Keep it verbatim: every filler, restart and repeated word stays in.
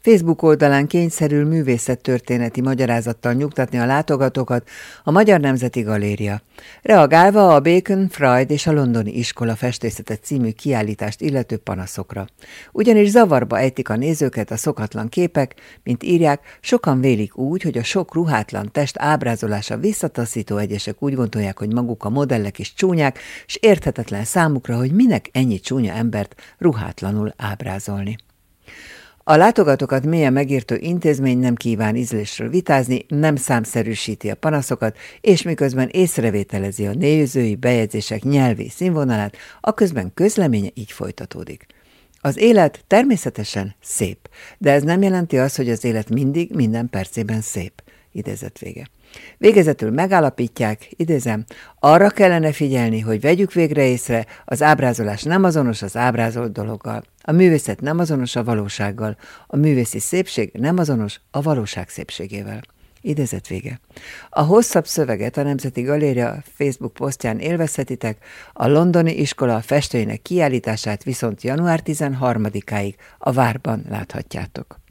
Facebook oldalán kényszerül művészettörténeti magyarázattal nyugtatni a látogatókat a Magyar Nemzeti Galéria, reagálva a Bacon, Freud és a Londoni Iskola festészete című kiállítást illető panaszokra. Ugyanis zavarba ejtik a nézőket a szokatlan képek, mint írják, sokan vélik úgy, hogy a sok ruhátlan test ábrázolása visszataszító, egyesek úgy gondolják, hogy maguk a modellek is csúnyák, és érthetetlen számukra, hogy minek ennyi csúnya embert ruhátlanul ábrázolni. A látogatókat mélyen megértő intézmény nem kíván ízlésről vitázni, nem számszerűsíti a panaszokat, és miközben észrevételezi a nézői bejegyzések nyelvi színvonalát, aközben közleménye így folytatódik. Az élet természetesen szép, de ez nem jelenti azt, hogy az élet mindig, minden percében szép. Idézet vége. Végezetül megállapítják, idézem, arra kellene figyelni, hogy vegyük végre észre, az ábrázolás nem azonos az ábrázolt dologgal, a művészet nem azonos a valósággal, a művészi szépség nem azonos a valóság szépségével. Idézet vége. A hosszabb szöveget a Nemzeti Galéria Facebook posztján élvezhetitek, a Londoni Iskola festőinek kiállítását viszont január tizenharmadikáig a Várban láthatjátok.